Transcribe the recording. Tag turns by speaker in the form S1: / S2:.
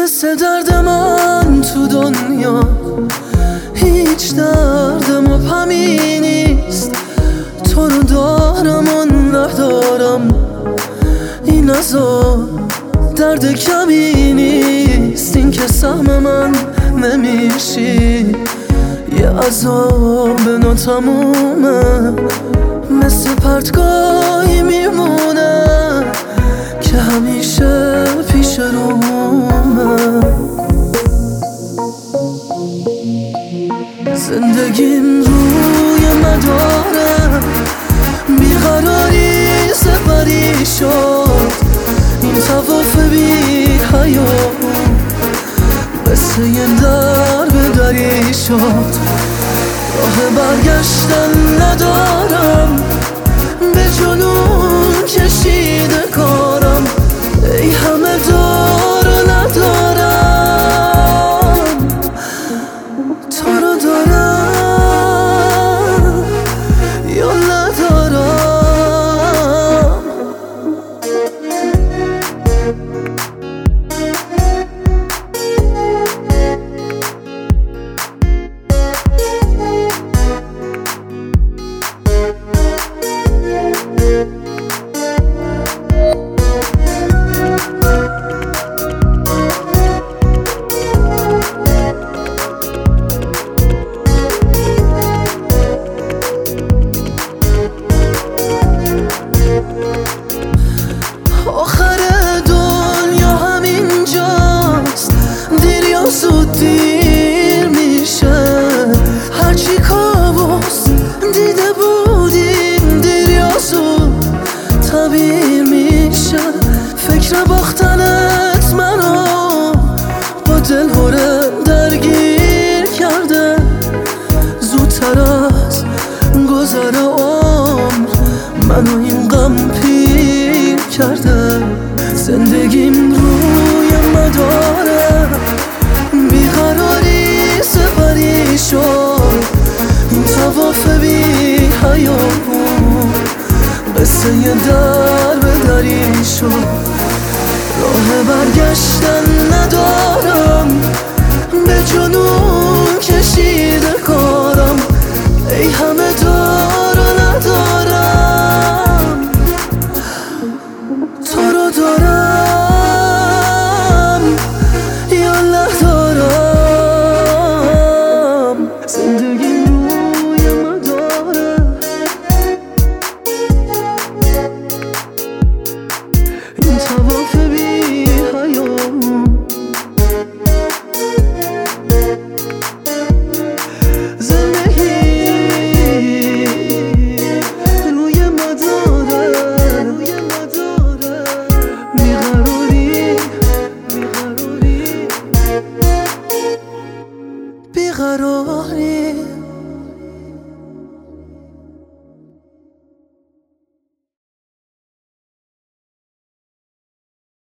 S1: مثل درد من تو دنیا هیچ درد مبهمی نیست. تو رو دارم و ندارم، این عذاب درد کمی نیست. این که سهم من نمیشی یه عذاب ناتمومه، مثل پرتگاهی میمونه که همیشه پیش رومه. زندگیم روی مداره بیقراری سپری شد. این طواف بی حیات مثل یه درب دری شد. راه برگشتن ندارم، به جنون کشیده کارم. ای همه دار و ندارم، تو رو دارم یا ندارم. آخر دنیا همینجاست، دیر یا زود دیر میشه. هرچی کابوس دیده بودیم دیر یا زود تعبیر میشه. فکر باختنت منو با دلهوره درگیر کرده. زودتر از گذر عمر منو این غم پیر کرده. زندگیم روی مداره بیقراری سپری شد. این طواف بی حیات قصه یه درب دری شد. راه برگشتن ندارم، به جنون کشیده کارم. ای همه دار و ندارم، تو رو دارم یا ندارم. زندگی روی مداره این طواف بی حیات. بیقرار